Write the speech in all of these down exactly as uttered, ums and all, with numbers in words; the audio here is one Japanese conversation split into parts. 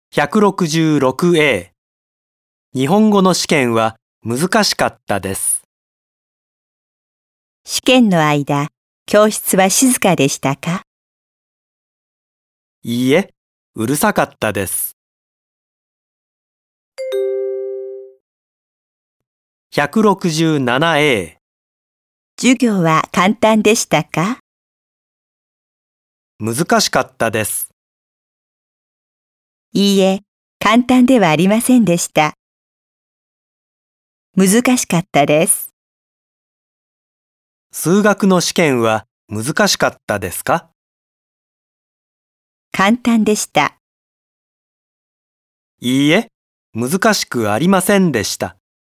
ひゃくろくじゅうろくエー 日本語の試験は難しかったです。 試験の間、教室は静かでしたか？ いいえ、うるさかったです。ひゃくろくじゅうななエー授業は簡単でしたか？ 難しかったです。 いいえ、簡単ではありませんでした。難しかったです。 数学の試験は難しかったですか？ 簡単でした。 いいえ、難しくありませんでした。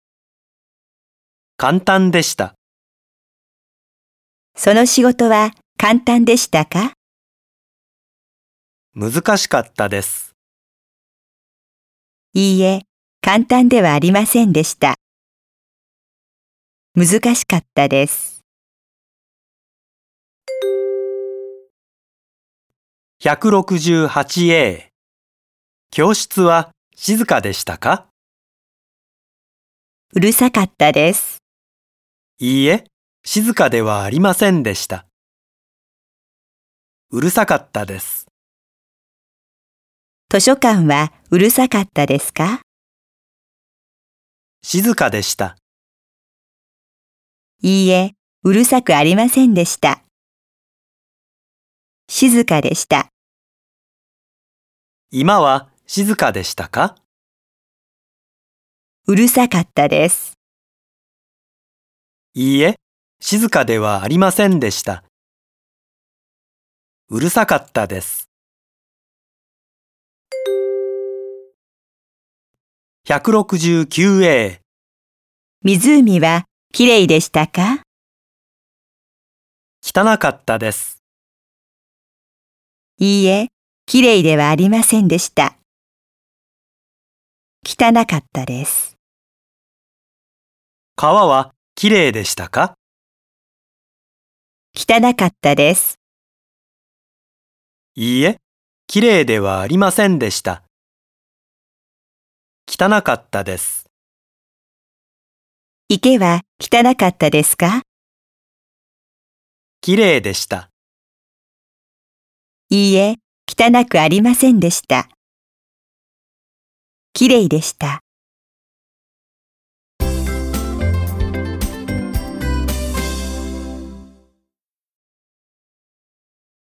簡単でした。 その仕事は簡単でしたか？ 難しかったです。 いいえ、簡単ではありませんでした。難しかったです。 ひゃくろくじゅうはちエー 教室は静かでしたか？ うるさかったです。 いいえ、静かではありませんでした。うるさかったです。 図書館はうるさかったですか？ 静かでした。 いいえ、うるさくありませんでした。静かでした。 今は静かでしたか？ うるさかったです。 いいえ、静かではありませんでした。うるさかったです。ひゃくろくじゅうきゅうエー湖はきれいでしたか？ 汚かったです。 いいえ、きれいではありませんでした。汚かったです。 川はきれいでしたか？ 汚かったです。 いいえ、きれいではありませんでした。汚かったです。 池は汚かったですか？ きれいでした。 いいえ、汚くありませんでした。きれいでした。